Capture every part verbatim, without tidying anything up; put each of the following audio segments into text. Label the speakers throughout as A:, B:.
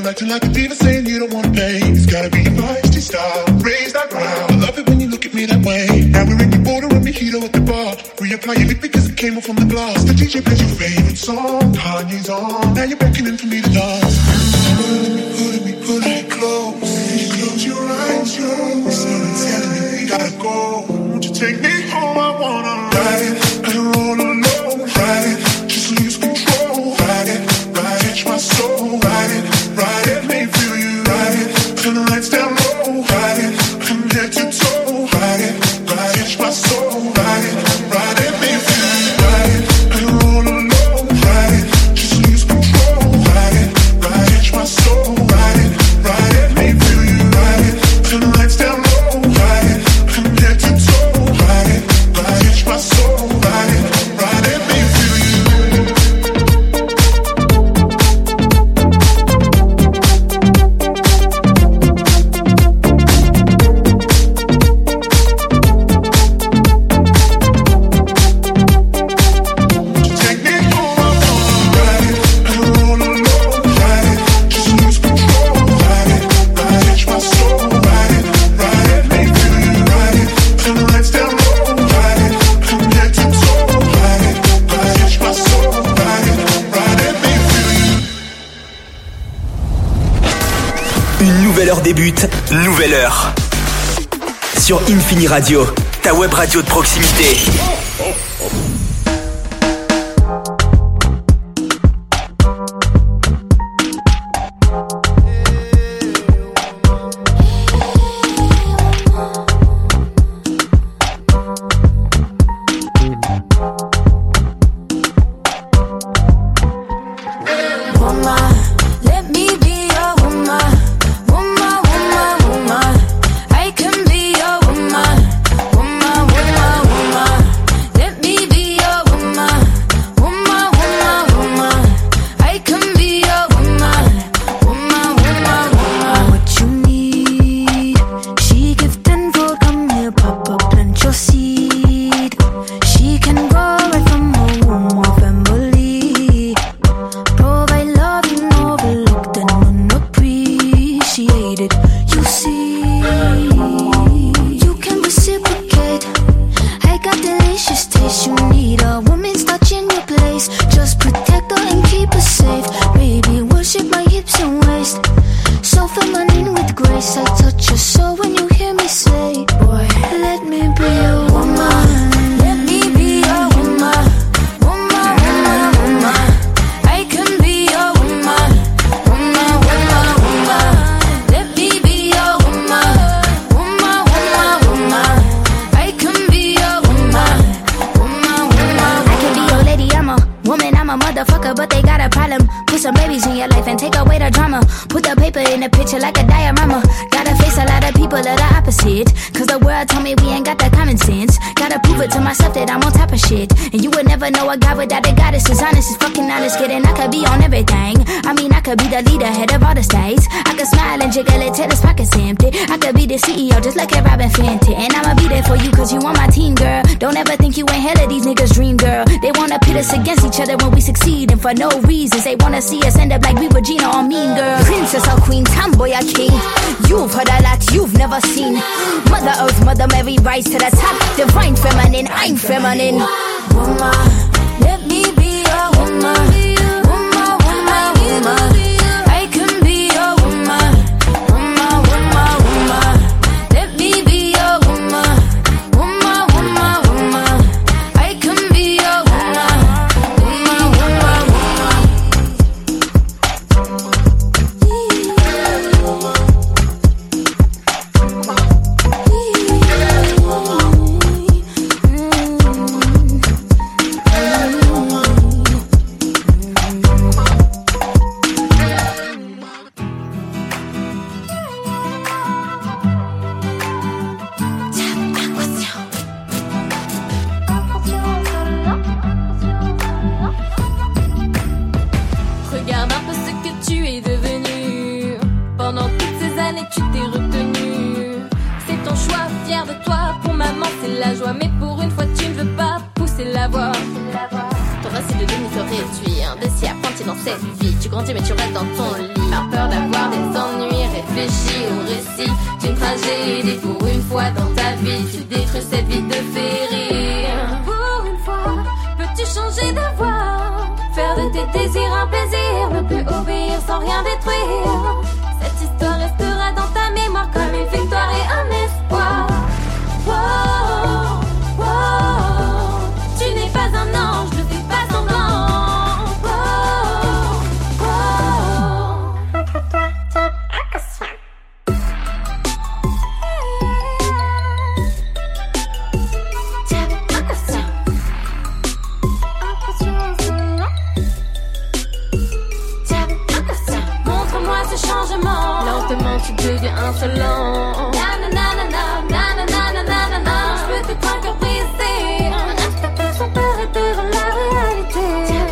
A: girl acting like a diva, saying you don't wanna play. It's gotta be a feisty style, raise that ground. I love it when you look at me that way. Now we're in the border and mojito at the bar. Reapply your lip because it came off from the glass. The D J plays your favorite song, Kanye's on. Now you're beckoning for me to dance. Pulling me, pulling me, pulling me close. You close your eyes, you're someone telling me we gotta go. Won't you take me home? I wanna ride it, and roll alone. Ride it, just lose control. Ride it, ride it, my soul. Ride it, ride it, make me feel you. Ride it, turn the lights down low. Ride it, from head to toe. Ride it, ride it, my soul. Ride it, ride it, make me feel you. Ride it, and roll alone. Ride it, just lose control. Ride it, ride it, my soul. Ride it, ride it, make me feel you. Ride it, turn the lights down low. Ride it, from head to toe. Ride it, ride it, my soul. Ride it, ride it, make me feel you. Take me home, I wanna ride it, and roll alone. Ride it, just lose control. Ride it, ride it, my soul. Ride it, ride it, make me feel you. Ride it, turn the lights down low. Ride it, from head to toe. Ride it, ride it, my soul. Ride it, ride it, make me feel you.
B: Une nouvelle heure débute, nouvelle heure. Sur Infini Radio, ta web radio de proximité.
C: Woman, let me be your woman. Woman, woman, woman. I can be your woman. Woman, woman, woman. Let me be your woman. Woman, woman, woman. I can be your woman. Woman, woman, woman. What you need, she give tenfold. Come here, Papa, plant your seed. She can grow right from her womb or family. Provide love and overlooked and unappreciated. You see, you can reciprocate. I got delicious taste. You need a woman's touch in your place. Just protect her and keep her safe. Baby, worship my hips and waist. So feminine with grace. I touch your soul when you hear me say, boy, let me be your woman. Let me be your woman. Woman, woman, woman. I can be your woman. Woman, woman, woman. Let me be your woman. Woman, woman, woman. I can be your woman. Woman, woman, I can be your lady. I'm a woman, I'm a motherfucker, but they got a problem. Put some babies in your life and take away the drama. Put the paper in the picture like a diorama. Gotta face a lot of people that are opposite. Cause the world told me we ain't got that common sense. Gotta prove it to myself that I'm on top of shit. And you would never know a guy without a goddess. As honest as fucking honest, kidding. I could be on everything. I mean, I could be the leader, head of all the states. I could smile and jiggle it till his pockets empty. I could be the C E O just like a Robin Fenty. And I'ma be there for you cause you on my team, girl. Don't ever think you ain't hell of these niggas' dream, girl. They wanna pit us against each other when we succeed. And for no reasons, they wanna see us end up like we Regina or Mean Girl. Princess or queen, tomboy or king. You've heard a lot you've never seen. Mother Earth, Mother Mary, rise to the top. Divine feminine, I'm feminine. Woman, let me be your woman. Woman, woman, woman. I can be your woman. Woman, woman, woman. Let me be your woman. Woman, woman, woman. I can be your woman. Woman, woman, woman.
D: la joie, mais pour une fois tu ne veux pas pousser la voix. Ton reste de demi-soirée, tu es indécis, apprenti dans dans cette vie. Tu grandis mais tu restes dans ton lit, par peur d'avoir des ennuis. Réfléchis au récit d'une tragédie. Pour une fois dans ta vie, tu détruis cette vie de féerie. Pour une fois, peux-tu changer de voie, faire de tes désirs un plaisir, ne plus obéir sans rien détruire. Cette histoire restera dans ta mémoire comme une victoire et un espoir. Wow, wow, tu n'es pas un ange, ne fais pas semblant. Wow, wow, montre-moi ce changement. Lentement tu deviens insolent. Je peux te ton cœur brisé. Sans peur et peur la réalité.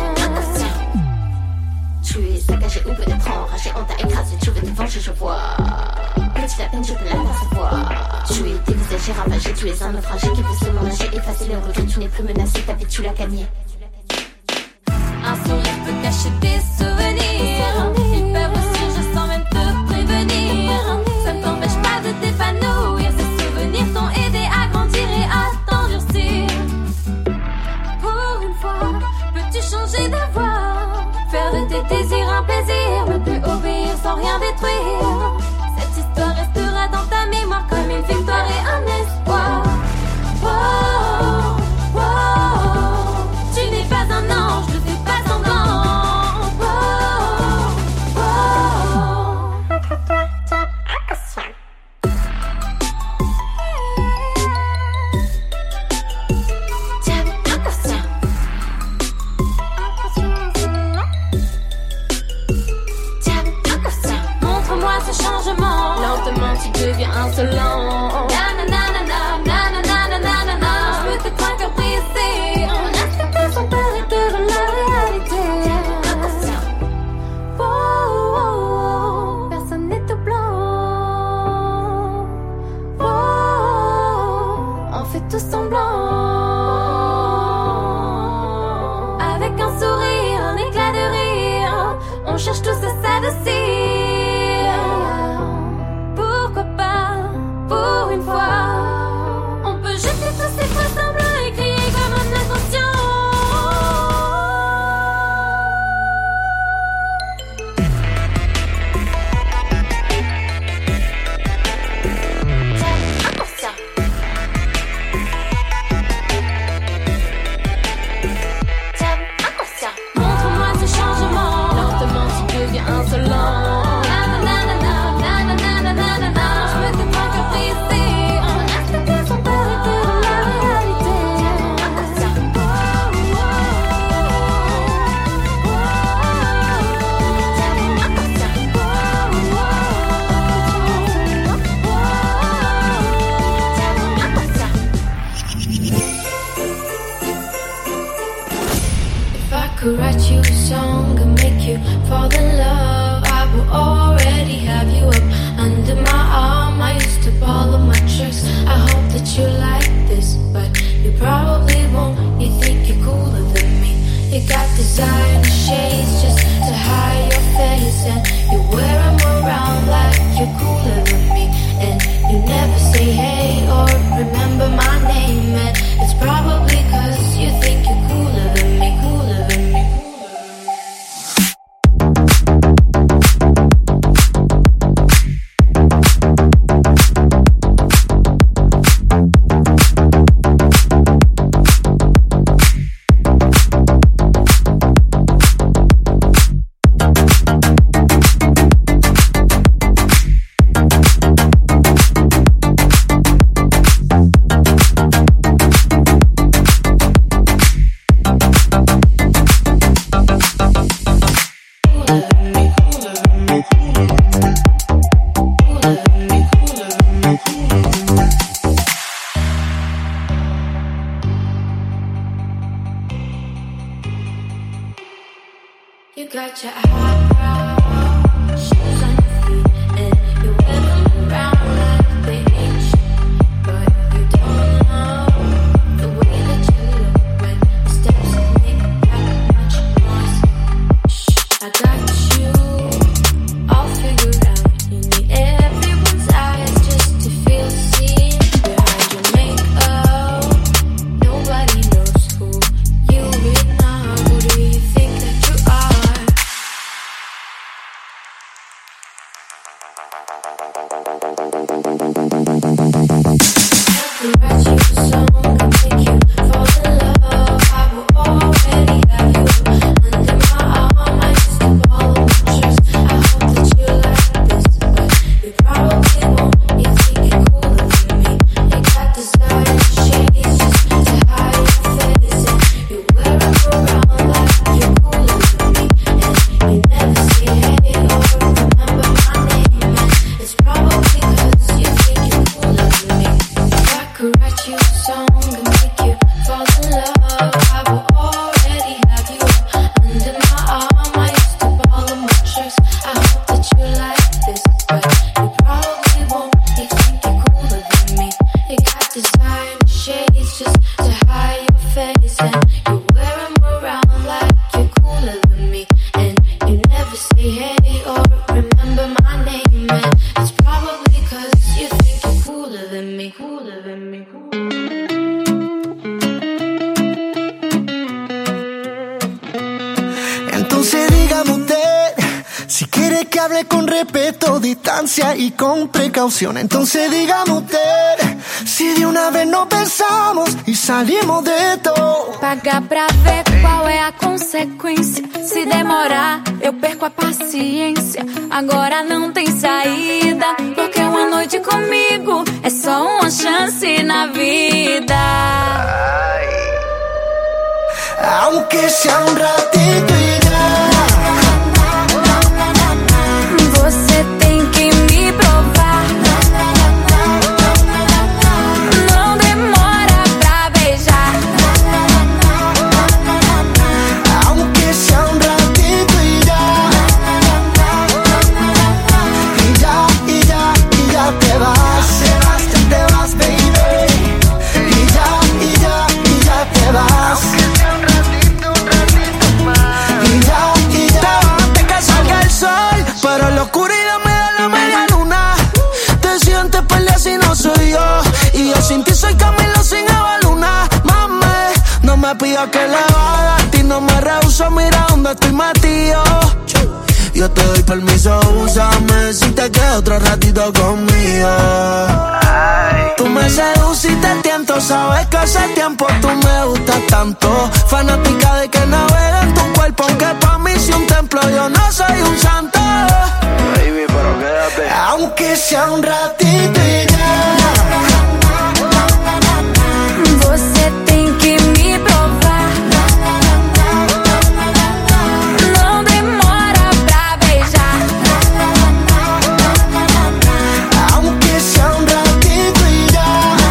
D: Tu es saccagé ou peut-être enragé. On t'a écrasé, tu veux te venger, je vois. Petit à peine, je peux la percevoir. Tu es dévisagé, ravagé, tu es un naufragé qui veut se ménager, effacer les regrets. Tu n'es plus menacé, ta vie tu l'as gagnée. Un sourire peut cacher tes souvenirs. Ils peuvent aussi, je sens même te prévenir. Ça ne t'empêche pas de t'épanouir. Ces souvenirs t'ont aidé à grandir et à t'endurcir. Pour une fois, peux-tu changer de voie, faire de tes désirs un plaisir, ne plus obéir sans rien détruire. Cette histoire restera dans ta mémoire comme une victoire et un espoir. Wow, wow, tu n'es pas un ange, ne fais pas semblant. Wow, wow. Montre-moi ce changement. Lentement tu deviens insolent. Je peux te ton cœur brisé. Sans peur et peur la réalité. Oh, oh, oh. Personne n'est tout blanc. Oh, on fait tout semblant. Avec un sourire, un éclat de rire, on cherche tous à s'adoucir. Pourquoi pas, pour une fois, on peut jeter tous ces faux semblants et crier comme un inconscient. Montre-moi ce changement. Lentement tu deviens insolent. Je peux te ton cœur brisé. Sans peur et peur la réalité.
E: If I could write you a song and make you fall in love, I will already have you up under my arm. I used to follow my tricks. I hope that you like this, but you probably won't. You think you're cooler than me. You got designer shades just to hide your face, and you wear them around like you're cooler than me. And you never say hey or remember my name, and it's probably cause you think you're cooler than me, cooler than me. You got your high shoes on your feet, and you wear them around like they ain't shit. But you don't know the way that you look when the steps make that much noise. Shh, I you a song and make you fall in love. I will already have you under my arm. I used to ball on my tricks. I hope that you like this, but you probably won't. You think you're cooler than me. You got designer shades just to hide your face, and you wear them around like you're cooler than me. And you never say hey or remember my name, and it's probably 'cause you think you're cooler than me, cooler than me, cooler.
F: Entonces dígame usted, si quiere que hable con respeto, distancia y con precaución. Entonces dígame usted, si de una vez no pensamos y salimos de todo.
G: Pagar pra ver qual é a consequência. Se demorar, eu perco a paciência. Agora não tem saída, porque uma noite comigo é só uma chance na vida.
F: Aunque sea un ratito y ya.
G: Você tem que me provar. Não demora pra beijar.
F: Aunque sea un ratito y ya. Y ya, y ya, y ya te vas. Te vas, te vas, baby. Y ya, y ya, y ya te vas. Pero la oscuridad me da la media luna. Te sientes perdida si no soy yo. Y yo sin ti soy Camilo sin Eva Luna. Mami, no me pidas que le haga. A ti no me rehuso, mira dónde estoy metido. Yo te doy permiso, úsame si te quedas otro ratito conmigo. Tú me seduces y te tiento, sabes que hace tiempo tú me gustas tanto. Fanática de que navega en tu cuerpo, aunque pa' mí si un templo, yo no soy un santo. Baby, pero quédate. Aunque sea un ratito y ya.
G: Você tem que me provar. Não demora pra beijar.
F: Aunque sea un ratito y ya.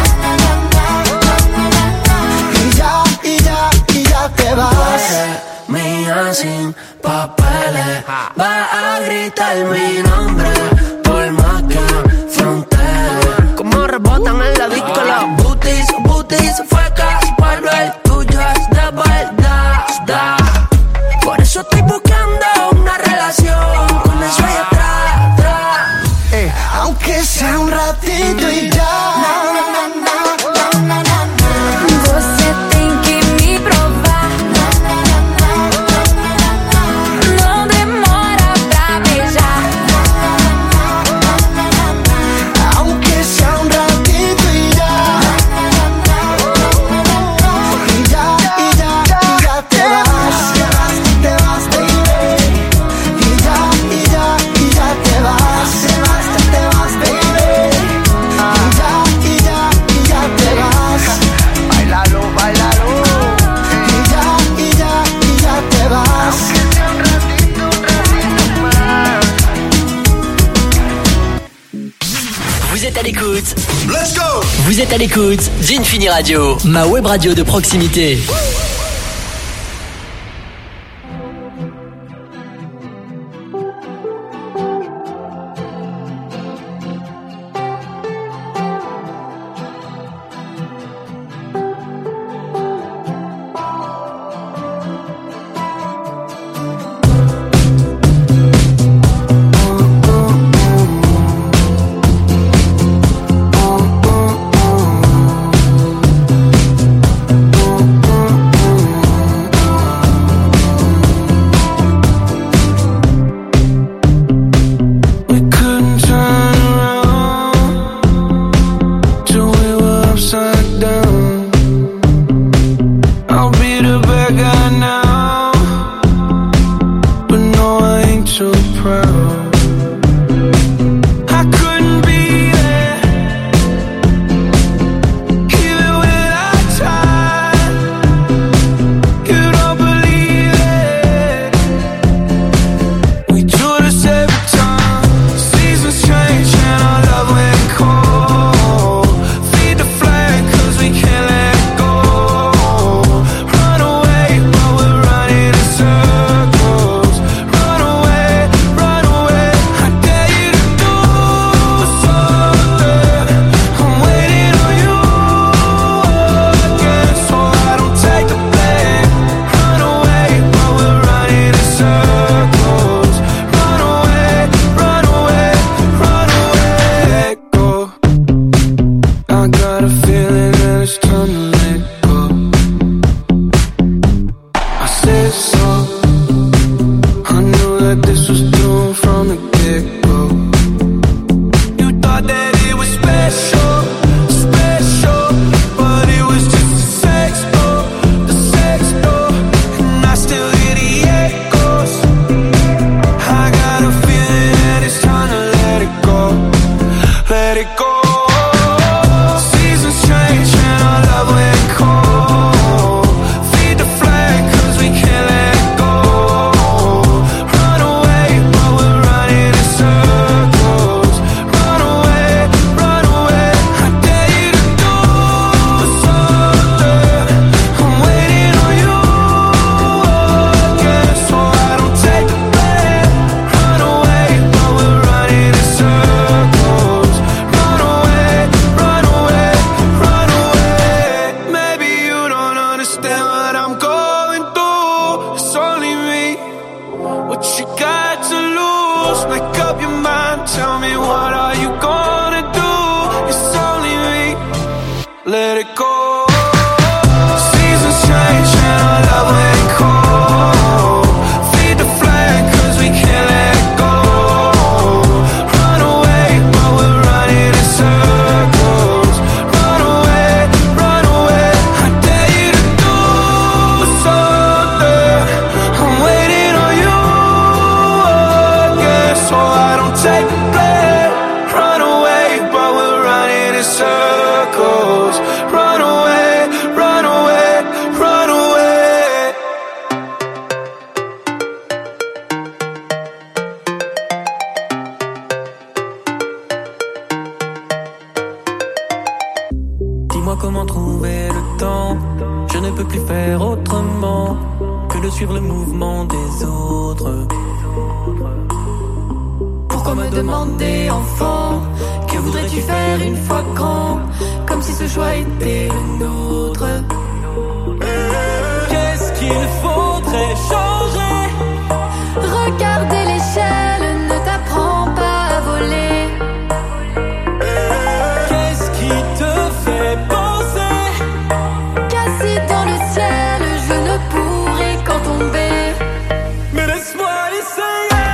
F: Y ya, y ya, y ya te vas.
H: Mía sin papeles, va a gritar mi nombre por más que frontera. Como rebotan en la disco los booties, booties, fuecas, pero el tuyo es de verdad. Por eso estoy buscando una relación con eso allá atrás, atrás.
F: Eh, aunque sea un ratito y ya.
G: Você tem que me provar. Não demora pra beijar.
F: Aunque sea un ratito y ya. Y ya, y ya, y ya te vas. Te vas, baby. Y ya, y ya, y ya te vas. Te vas, te vas, baby. Y ya, y ya, y ya te vas. Bailalo, bailalo. Y ya, y ya, y ya te vas.
B: Vous êtes à l'écoute. Let's go. Vous êtes à l'écoute d'Infini Radio, ma web radio de proximité.
F: Oh,
I: feeling that it's time to let go. I said so. I knew that this was doomed from the get-go. You thought that it was special, special, but it was just a sex door, the sex door, and I still hear the echoes. I got a feeling that it's time to let it go, let it go. Seasons change and our love went cold. Feed the flag 'cause we can't let it go. Run away, but we're running in circles. Run away, run away. I dare you to do something. I'm waiting on you again, so I don't take the blame. Run away, but we're running in circles. Run away, run away, run away. Maybe you don't understand what I'm going through. It's only me. What you got to lose? Make up your mind. Tell me, what are you gonna do? It's only me. Let it go. Seasons change and our love went cold. Feed the flag 'cause we can't let it go. Run away, but we're running in circles. Run away, run away. I dare you to do something. I'm waiting on you again, so I don't take the blame. Run away, but we're running in circles. Run away, run away, run away.
H: Dis-moi comment trouver le temps. Je ne peux plus faire autrement que de suivre le mouvement des autres.
G: Pourquoi me demander, enfant, que voudrais-tu faire une fois grand, comme si ce choix était le nôtre?
H: Qu'est-ce qu'il faudrait changer?
G: Regarder l'échelle ne t'apprend pas à voler.
H: Qu'est-ce qui te fait penser
G: Qu'assis dans le ciel, je ne pourrai qu'en tomber.
H: Mais laisse-moi essayer.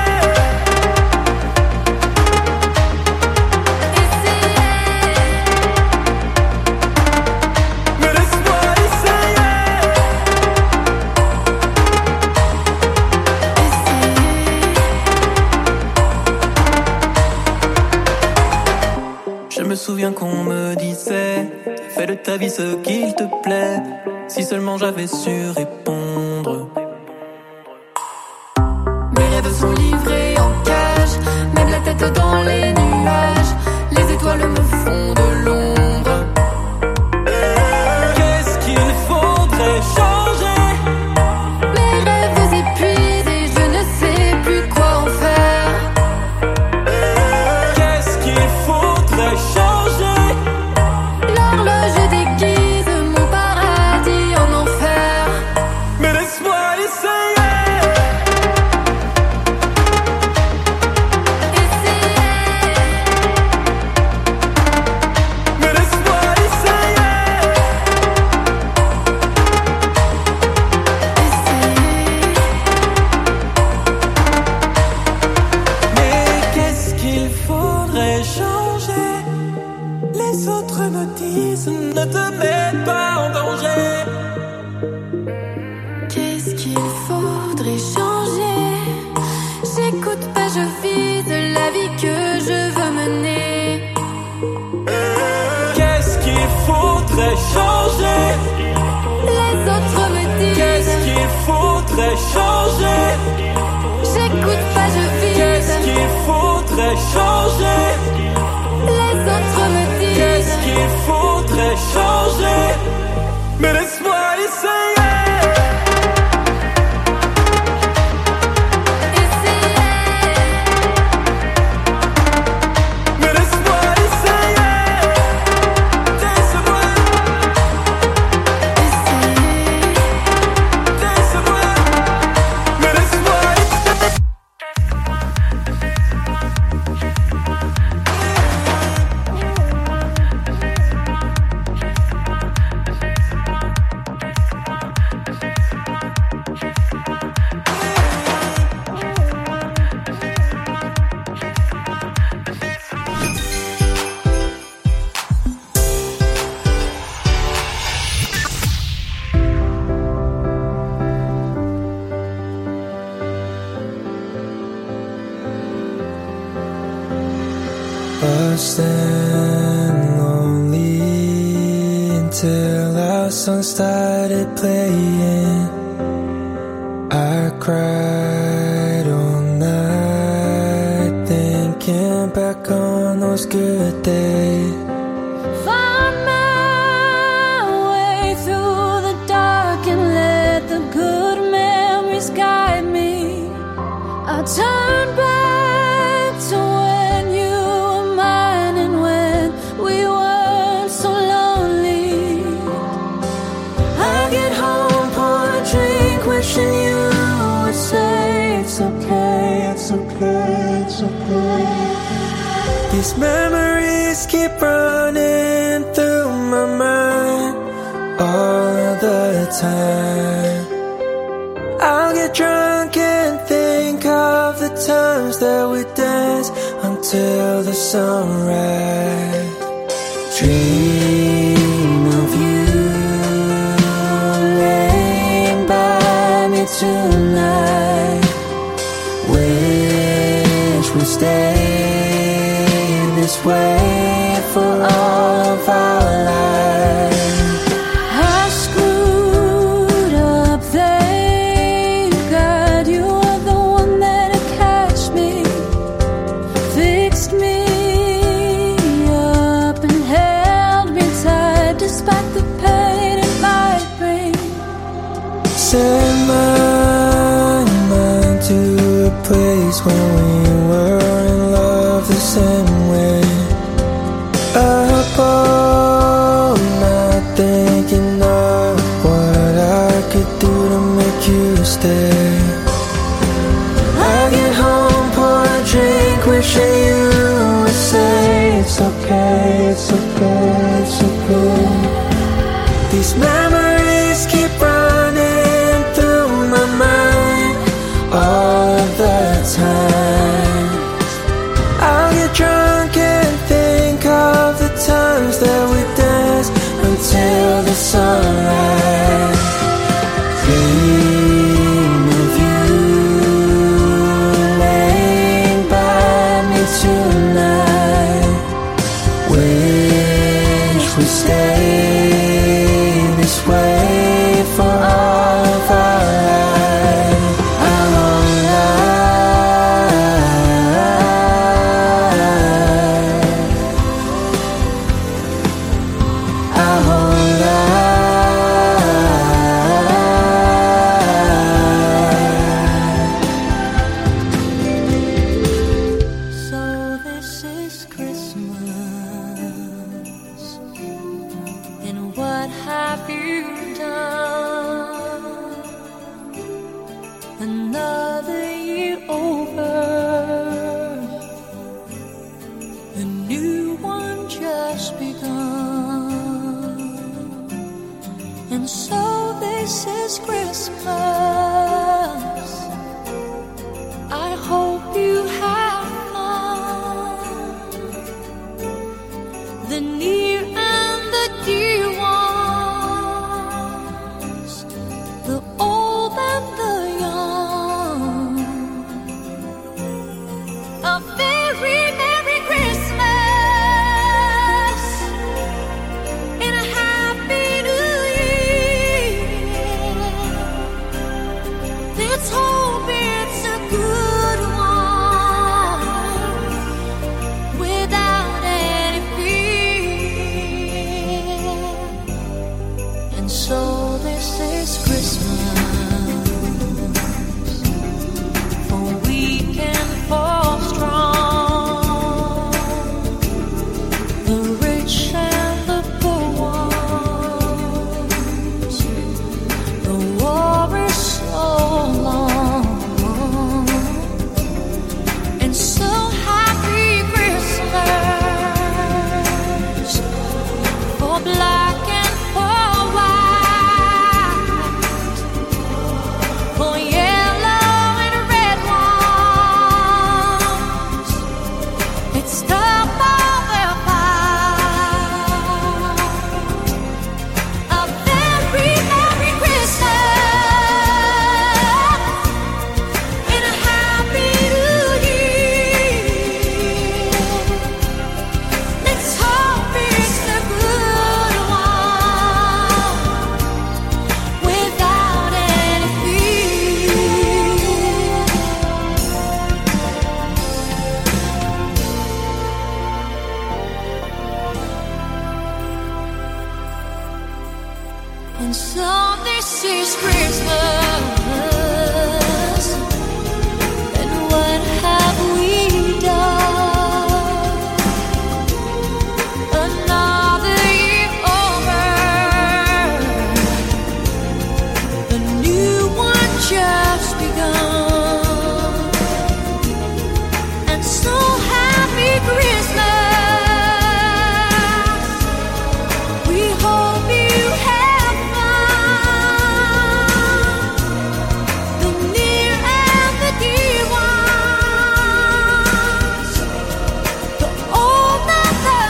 H: Mais laisse-moi essayer. Je me souviens qu'on me disait, fais de ta vie ce qu'il te plaît. Si seulement j'avais su répondre.
G: Mes rêves sont livrés en cage, même la tête dans les nuages. Les étoiles me font de l'ombre.
H: Qu'est-ce qu'il faudrait changer?
G: Mes rêves épuisés, je ne sais plus quoi en faire.
H: Qu'est-ce qu'il faudrait changer?
G: L'horloge déguise mon paradis en enfer.
H: Mais laisse-moi essayer. Mais laisse-moi essayer. Mais qu'est-ce qu'il faudrait changer? Les autres me disent, ne te mets pas en danger.
G: Qu'est-ce qu'il faudrait changer? J'écoute pas, je vise la vie que je veux mener.
H: Qu'est-ce qu'il faudrait changer?
G: Les autres me disent,
H: Qu'est-ce qu'il faudrait changer?
G: j'écoute pas, je vise.
H: Qu'est-ce qu'il faudrait changer?
G: Les autres me disent,
H: Qu'est-ce qu'il faudrait changer? Mais laisse-moi essayer. Mais laisse-moi essayer. Laisse-moi. Laisse-moi. Mais laisse-moi essayer.
J: until our song started playing. I cried all night, thinking back on those good days.
G: Find my way through the dark and let the good memories guide me. I turn back to when you were mine and when we weren't so lonely. I get home, pour a drink, wishing you would say it's okay, it's okay, it's okay.
J: These memories keep running through my mind all of the time. I'll get drunk and think of the times that we danced until the sunrise. Dream of you laying by me tonight. Wish we stayed this way for all of our lives.
G: I screwed up, thank God you were the one that'd catch me, fixed me up and held me tight despite the pain it might bring.
J: Set my mind to a place when we were in love the same way. Up all night thinking of what I could do to make you stay. I get home, pour a drink, wishing you would say it's okay, it's okay, it's okay. These memories keep running through my mind all of the time. I'll get drunk and think of the times that we danced until the sunrise. Dream of you laying by me tonight. Wish we stayed this way for all of our lives. Our whole life. Our whole life.
G: So this is Christmas, and what have you done? Another year over, a new one just begun. And so this is Christmas. I hope you have fun. The near and the dear ones, the old and the young. A very Merry Christmas and a Happy New Year. Let's hope it's a good one without any fear. And so this is Christmas, for weak and for strong, the rich and the poor ones. The war is so long, and so happy Christmas for black and for white. And so this is Christmas. And what have we done? Another year over, a new one just begun. And so happy Christmas. We hope you have fun. The near and the dear ones, the old and the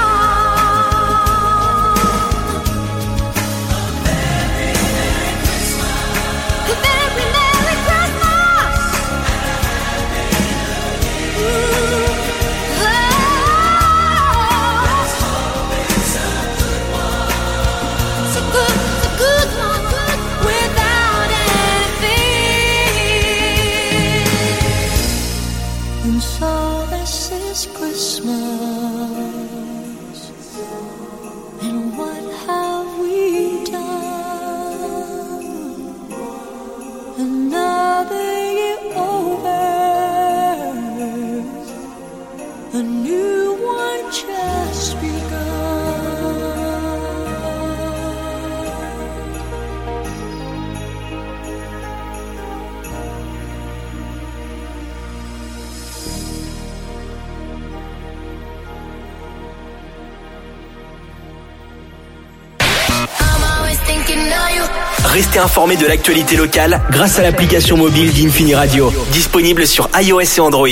G: young. A very Merry Christmas. A very Merry Christmas. Ooh, oh. Let's hope it's a good one. It's a good, it's a good one, good without anything. And so this is Christmas. And what have we done? Another year over, a new one just begun.
E: I'm always thinking of you.
B: Restez informés de l'actualité locale grâce à l'application mobile d'Infini Radio, disponible sur iOS et Android.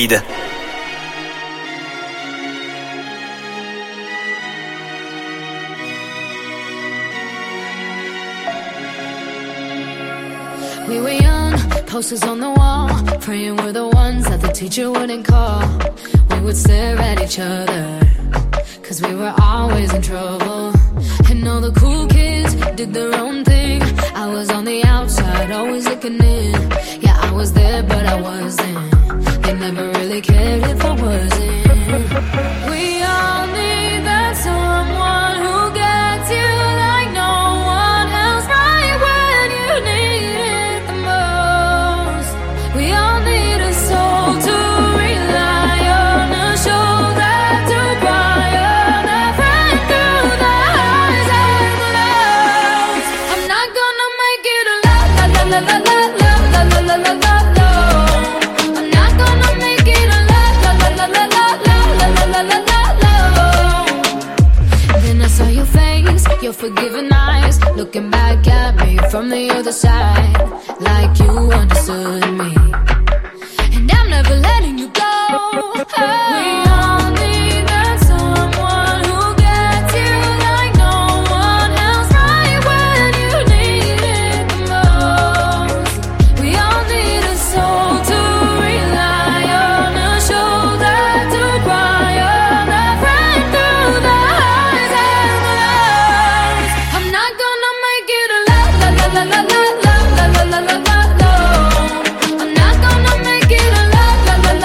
G: We were young, posters on the wall, praying we're the ones that the teacher wouldn't call. We would stare at each other, cause we were always in trouble. And all the cool kids did their own thing. I was on the outside, always looking in. Yeah, I was there, but I wasn't. They never really cared if I wasn't. We all need that someone who gets you like no one else, right when you need it the most. We all need a soul to rely on, a shoulder to cry on, a friend through the highs and the lows. I'm not gonna make it a la la la la la la la la la la la la. I'm not gonna make it a la la la la la la la la la la la la. Then I saw your face, your forgiving eyes, looking back at me from the other side, like you understood me. And I'm never letting you go. We all need that someone who gets you like no one else, right when you need it the most. We all need a soul to rely on, a shoulder to cry on, a friend through the highs and the lows. I'm not gonna make it a la la la la la la la la la la la la. I'm not gonna make it a la la la la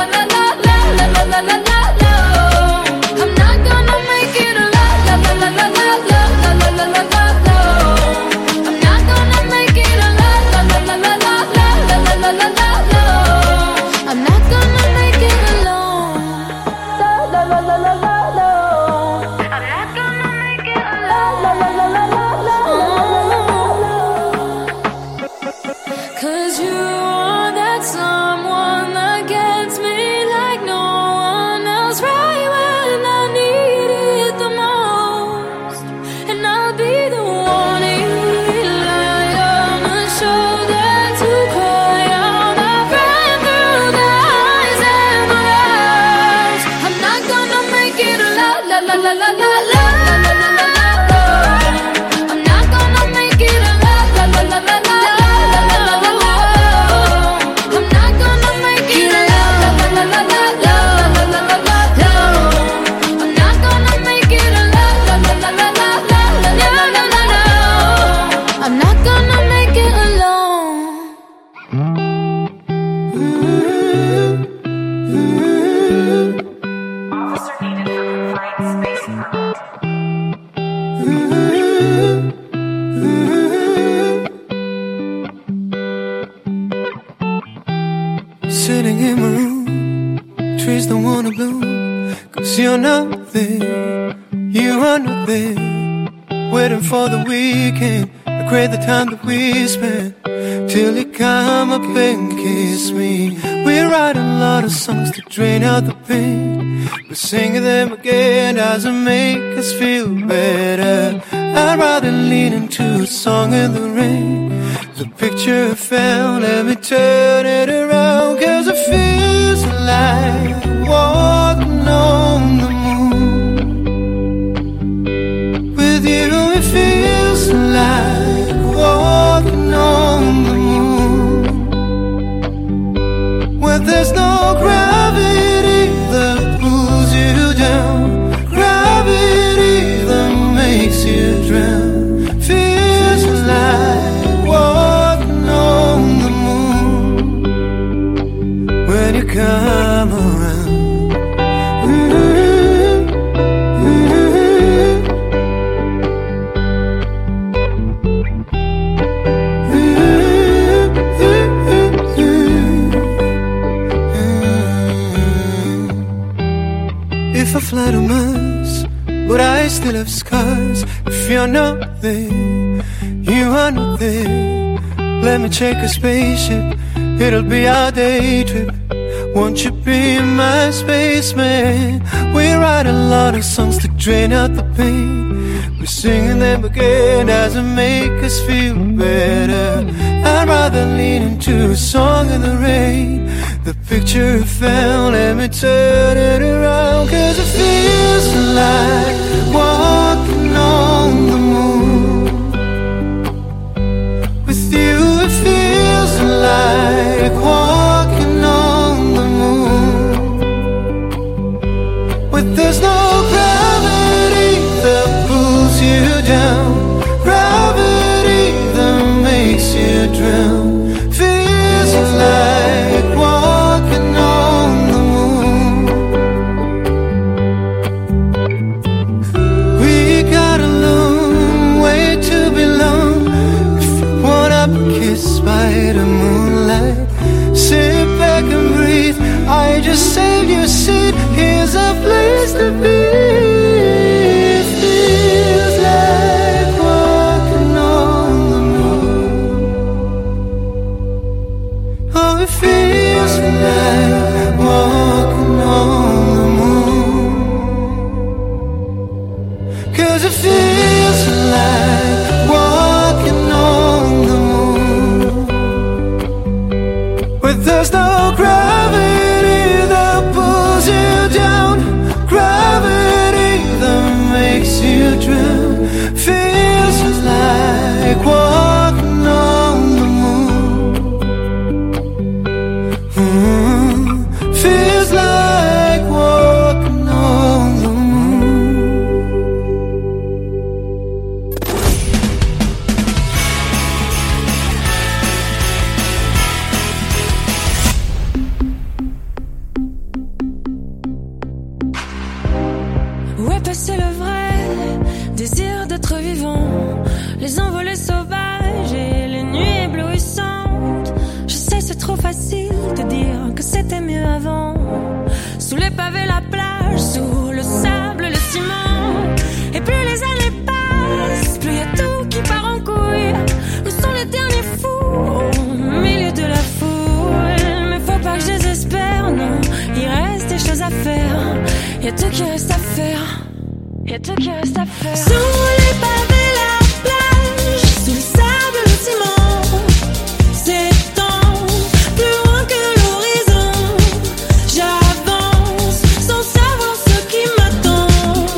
J: not there, you are not there. Waiting for the weekend, I crave the time that we spend till you come up and kiss me. We write a lot of songs to drain out the pain, but singing them again doesn't make us feel better. I'd rather lean into a song in the rain. The picture I found, let me turn it around, 'cause it feels like walking on the moon. With you it feels like walking on the moon. Where there's no gravity that pulls you down, gravity that makes you drown. Feels like walking on the moon when you come around. If I fly to Mars, but I still have scars. If you're not there, you are not there. Let me check a spaceship, it'll be our day trip. Won't you be my spaceman? We write a lot of songs to drain out the pain, but singing them again doesn't make us feel better. I'd rather lean into a song in the rain. The picture I found, let me turn it around, 'cause it feels like walking on the moon. With you it feels like walking on the moon. But there's no gravity that pulls you down, gravity that makes you drown. Feels like walking on the moon. We got a long way to belong. If you wanna be kissed by the moonlight, sit back and breathe. I just saved your seat. Here's a place to be. It feels like walking on the moon. Oh, it feels like walking on the moon. 'Cause it feels like walking on the moon. But there's no gravity that pulls you down, gravity that makes you drown. Feels like walking on the moon. Mm, feels like walking on the moon.
E: Où est passé le vrai désir d'être vivant, les envolées sauvages et les nuits éblouissantes? Je sais, c'est trop facile de dire que c'était mieux avant. Sous les pavés, la plage, sous le sable, le ciment. Et plus les années passent, plus y a tout qui part en couille. Où sont les derniers fous au milieu de la foule? Mais faut pas que je désespère, non, il reste des choses à faire. Y'a tout qui reste à faire. Y'a tout qui reste à faire. Sous les pavés, la plage, sous le sable, le ciment. S'étend plus loin que l'horizon. J'avance sans savoir ce qui m'attend.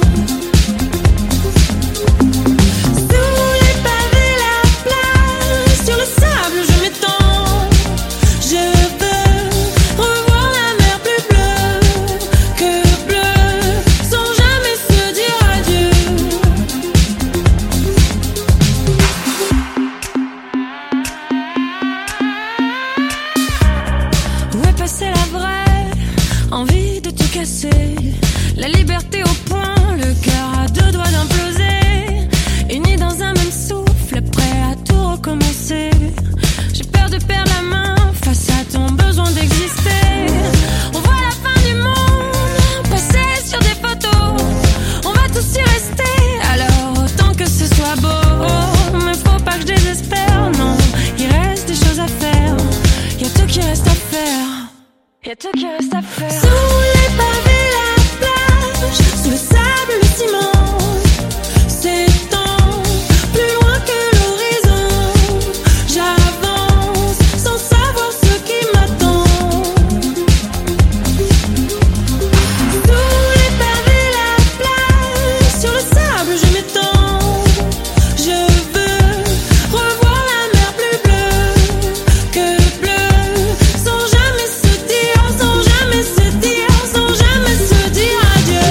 E: Sous les pavés, la plage, sur le sable, je m'étends. Je veux revoir la mer plus bleue que bleue, sans jamais se dire adieu.
G: tout qui reste à faire.
E: Sous les pavés, la plage, sous le sable, le ciment s'étend plus loin que l'horizon. J'avance sans savoir ce qui m'attend. Sous les pavés, la plage, sur le sable, je m'étends. Je veux revoir la mer plus bleue que bleu, sans jamais se dire, sans jamais se dire, sans jamais se dire adieu.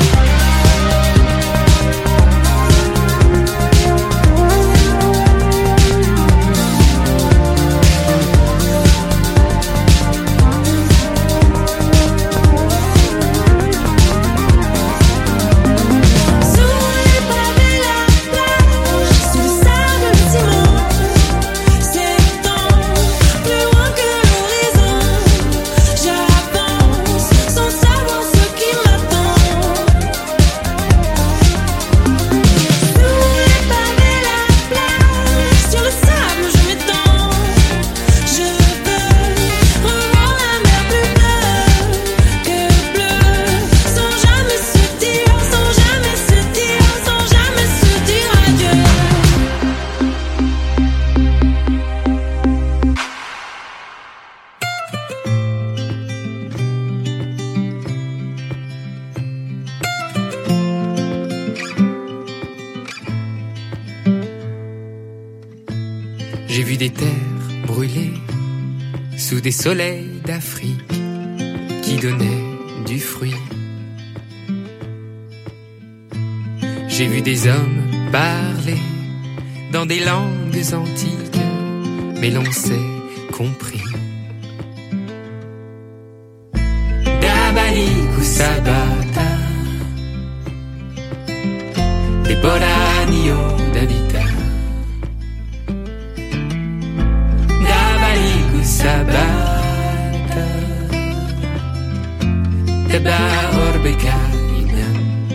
E: Sous les pavés, la plage, sous le sable, le ciment s'étend plus loin que l'horizon. J'avance sans savoir ce qui m'attend. Sous les pavés, la plage, sur le sable, je m'étends. Je veux revoir la mer plus bleue que bleu, sans jamais se dire, sans jamais se dire, sans jamais se dire adieu.
K: J'ai vu des terres brûlées sous des soleils d'Afrique qui donnaient du fruit. J'ai vu des hommes parler dans des langues antiques, mais l'on s'est compris. Dabaliku Sabata, des Boranio d'Habita. Dabaliku Sabata, Teba Orbekaina.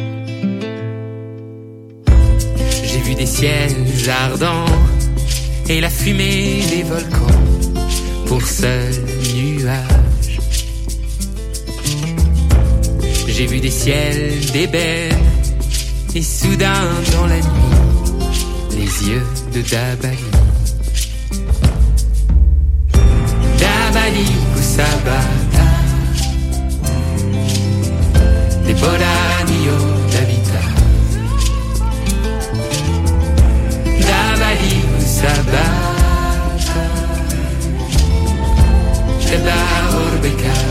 K: J'ai vu des ciels ardents et la fumée des volcans pour seul nuage. J'ai vu des ciels d'ébène et soudain dans la nuit les yeux de Dabali. Dabali Kusabata, des Boranio d'Habita. Dabali Kusabata, Teba Orbekaina.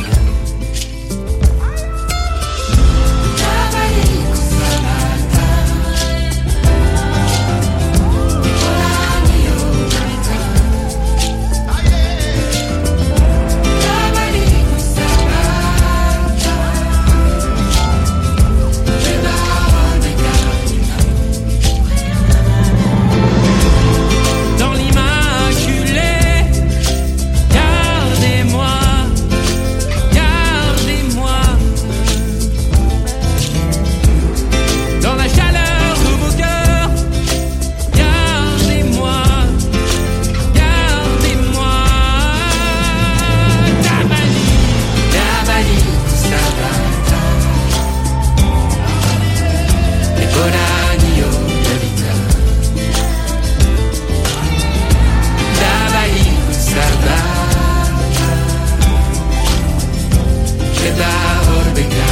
K: Dans l'immaculé, gardez-moi, gardez-moi. Dans la chaleur de vos cœurs, gardez-moi, gardez-moi. Dabali, Dabali, Kusabata, les Boranio d'Habita. Dabali Kusabata, Teba Orbekaina.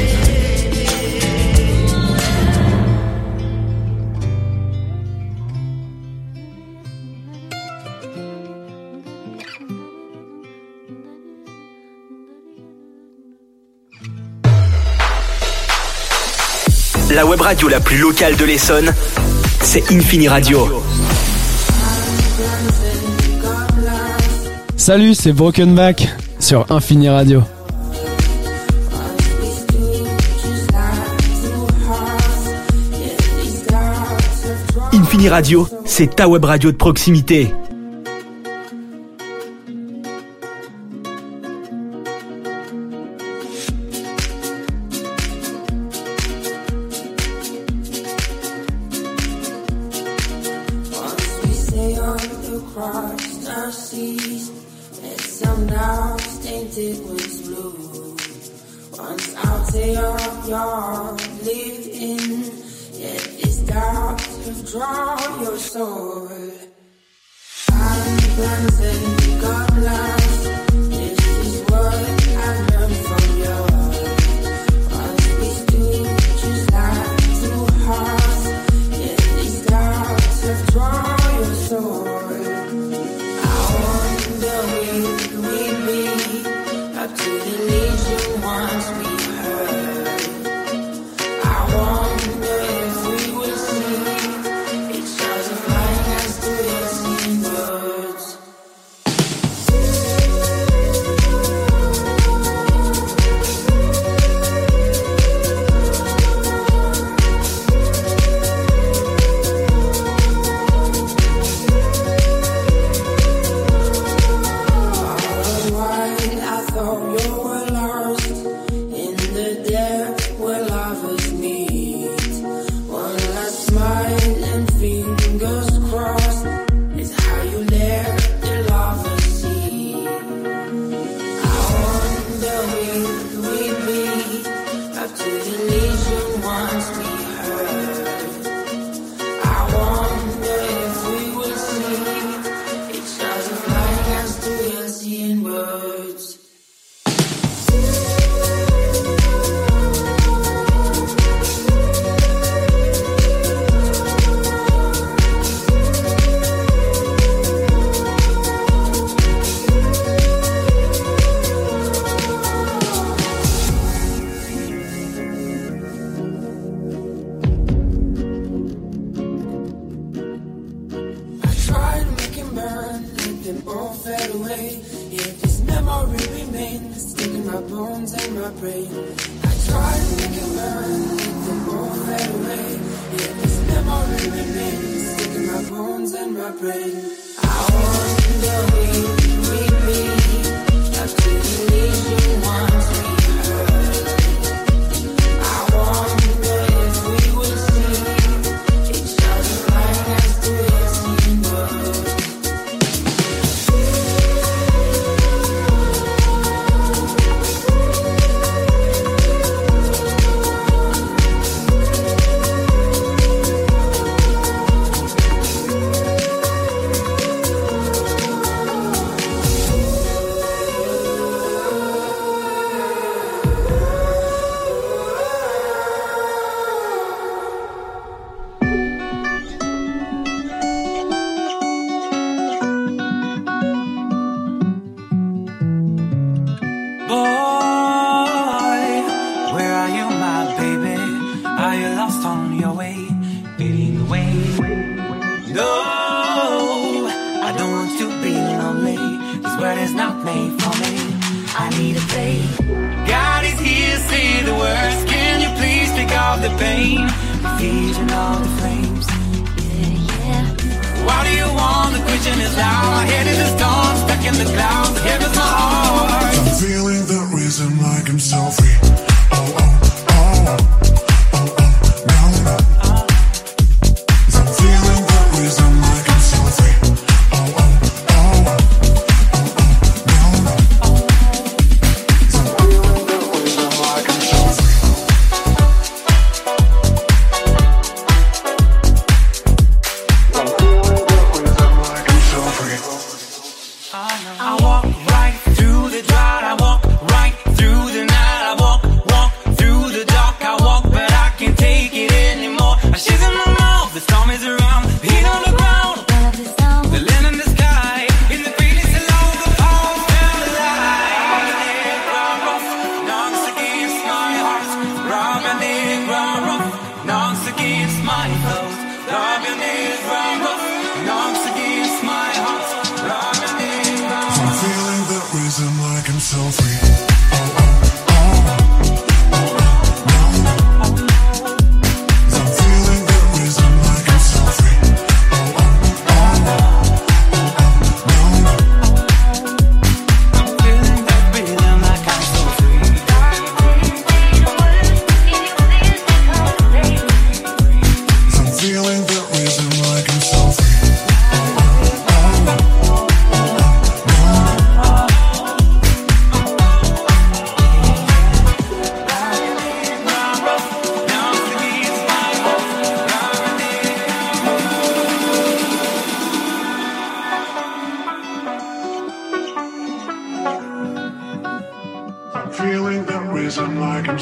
B: La web radio la plus locale de l'Essonne, c'est Infini Radio.
L: Salut, c'est Broken Back sur Infini Radio.
B: Infini Radio, c'est ta web radio de proximité.
E: Once we say on the cross, now seas, let's
H: some doubts tainted with blue. Once out of your living, yet these doubts have drawn your soul. I'm planted, got lost. This is what I've learned from you. Once we stood just like two hearts, yet these doubts have drawn your soul. I wonder will we be up to the legion once we heard. I wonder if we will see each other flying as to the seen birds.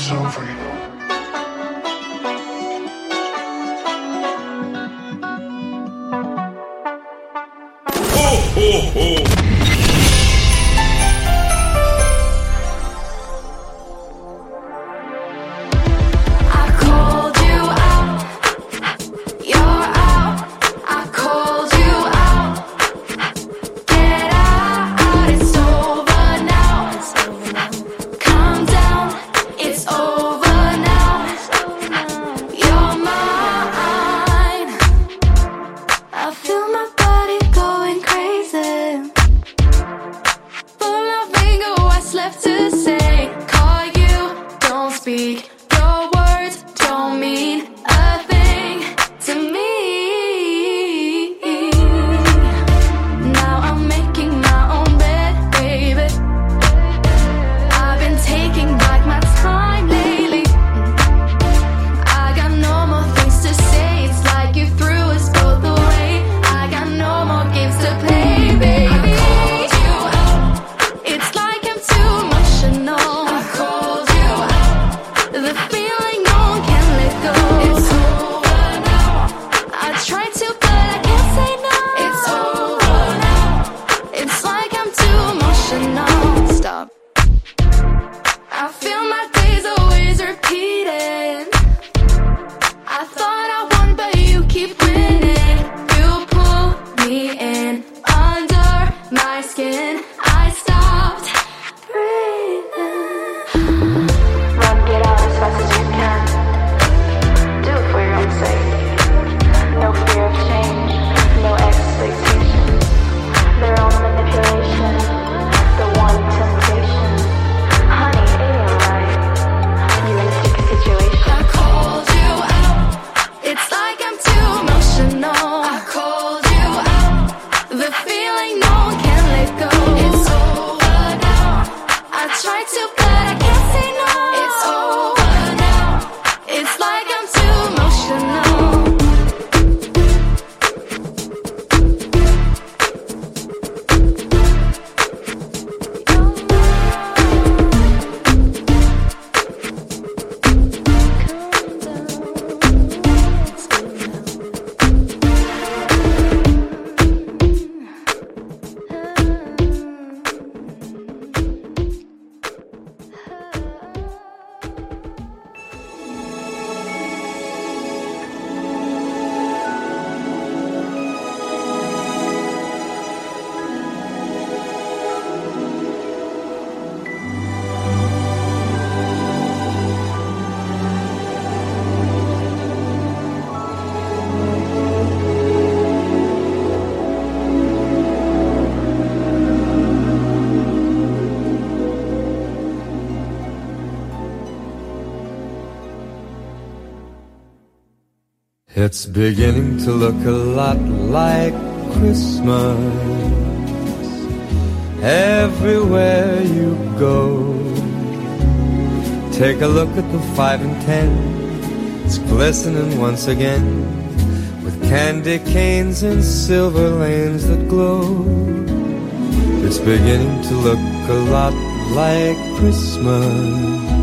A: so free.
M: Ho, ho, ho.
N: It's beginning to look a lot like Christmas everywhere you go. Take a look at the five and ten, it's glistening once again with candy canes and silver lanes that glow. It's beginning to look a lot like Christmas.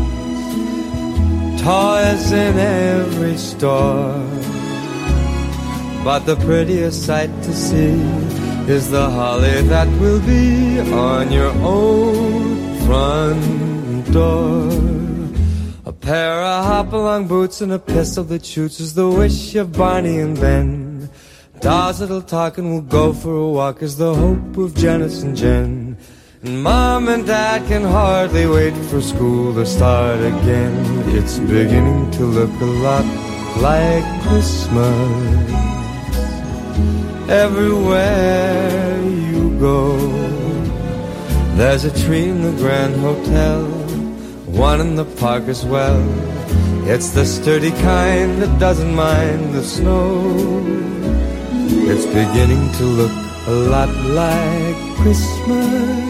N: Toys in every store, but the prettiest sight to see is the holly that will be on your own front door. A pair of hop-along boots and a pistol that shoots is the wish of Barney and Ben. Dolls that'll talk and will go for a walk is the hope of Janice and Jen. And Mom and Dad can hardly wait for school to start again. It's beginning to look a lot like Christmas everywhere you go. There's a tree in the Grand Hotel, one in the park as well. It's the sturdy kind that doesn't mind the snow. It's beginning to look a lot like Christmas.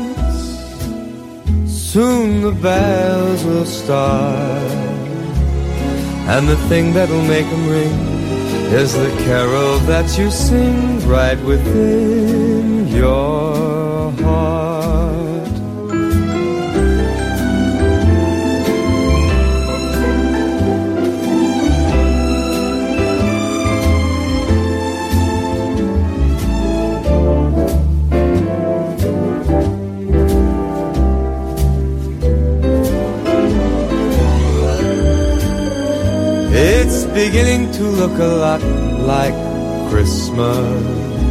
N: Soon the bells will start, and the thing that'll make them ring is the carol that you sing right within your heart. beginning to look a lot like Christmas.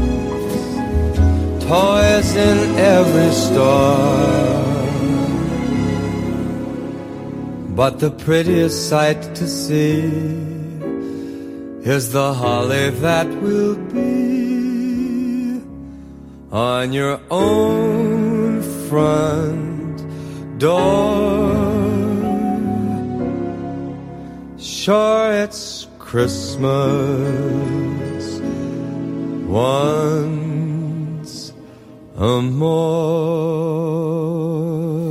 N: Toys in every store, but the prettiest sight to see is the holly that will be on your own front door. Sure, it's Christmas once a more.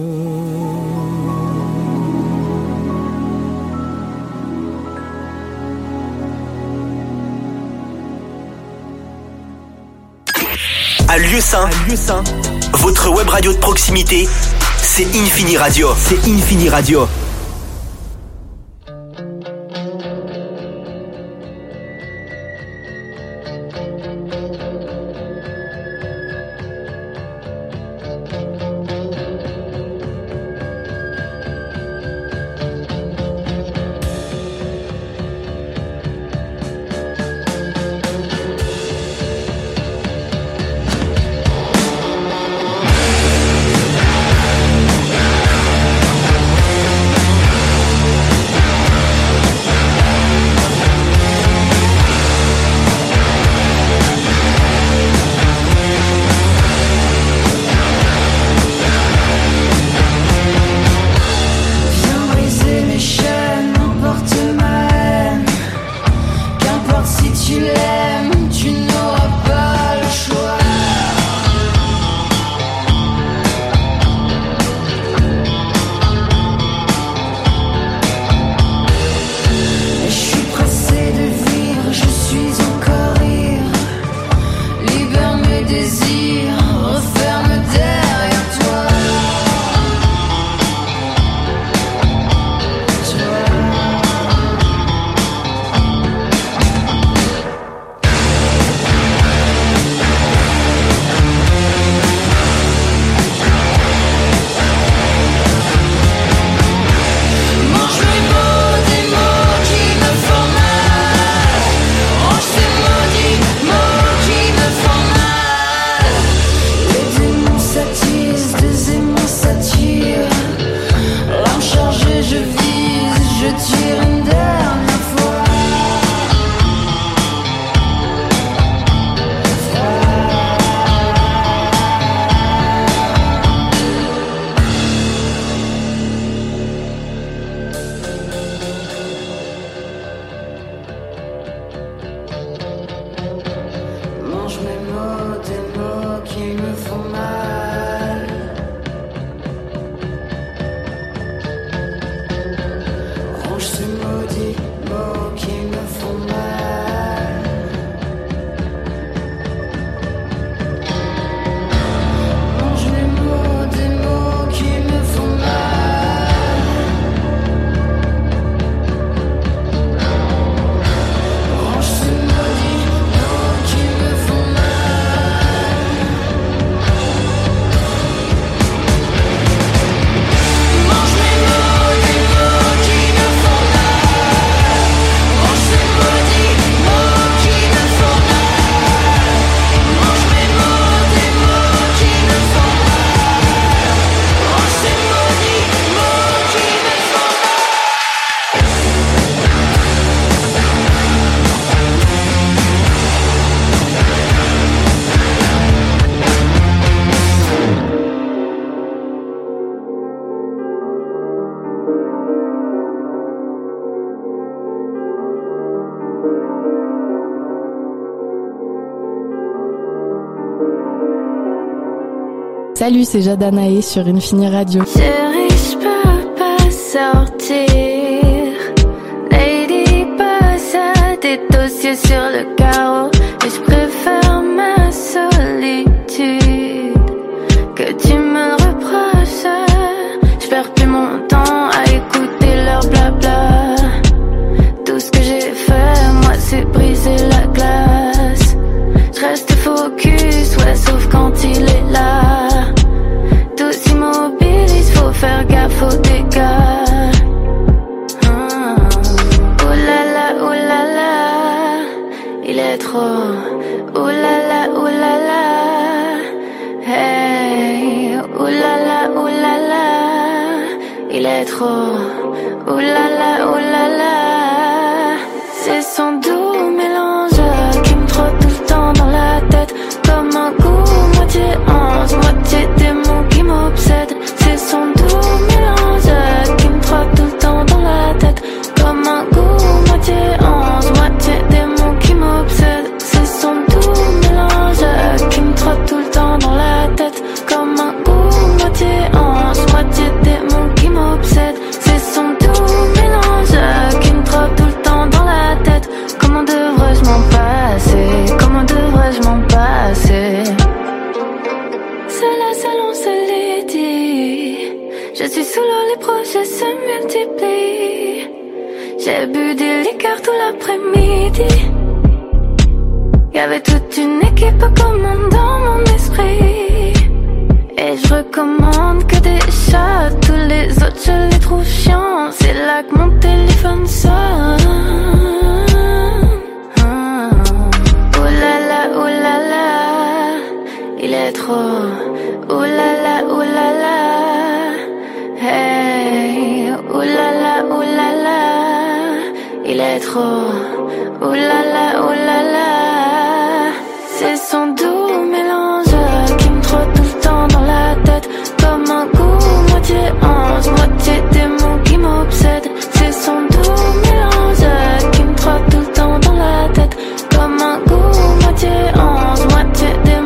B: À Lieu-Saint, Lieu-Saint, votre web radio de proximité, c'est Infini Radio. C'est Infini Radio.
M: Salut, c'est Jadanae sur Infini Radio.
E: Chérie, je peux pas sortir. Lady, passe à tes dossiers sur le carreau. Et je préfère ma solitude que tu me le reproches. Je perds plus mon temps à écouter leur blabla. Tout ce que j'ai fait, moi, c'est briser la glace. Je reste focus, ouais, sauf quand il est là. Tout s'immobilise, faut faire gaffe aux dégâts. Ah. Ouh là là, ouh là est trop. Ouh là là, ouh là là. C'est son doux mélange qui me trotte tout le temps dans la tête. Comme un goût, moitié ange, moitié démon qui m'obsède. C'est son doux mélange qui me trotte tout le temps dans la tête. Comme un goût, moitié ange, moitié démon qui m'obsède. C'est son doux mélange qui me trotte tout le temps dans la tête. Comme un goût, moitié ange, moitié démon qui m'obsède. C'est son doux mélange qui me trotte tout le temps dans la tête. Comment devrais-je m'en passer? Comment devrais-je m'en passer? Cela, seul on se l'est dit. Je suis sous l'eau, les projets se multiplient. J'ai bu des liqueurs tout l'après-midi. Y'avait toute une équipe commande dans mon esprit. Et je recommande que des chats. Tous les autres je les trouve chiants. C'est là que mon téléphone sonne. Oh là là, oh là là. Il est trop. Oh là là, oh là là. Hey. Oh là là, oh là là. Il est trop. Oh là là, oh là là. C'est son doux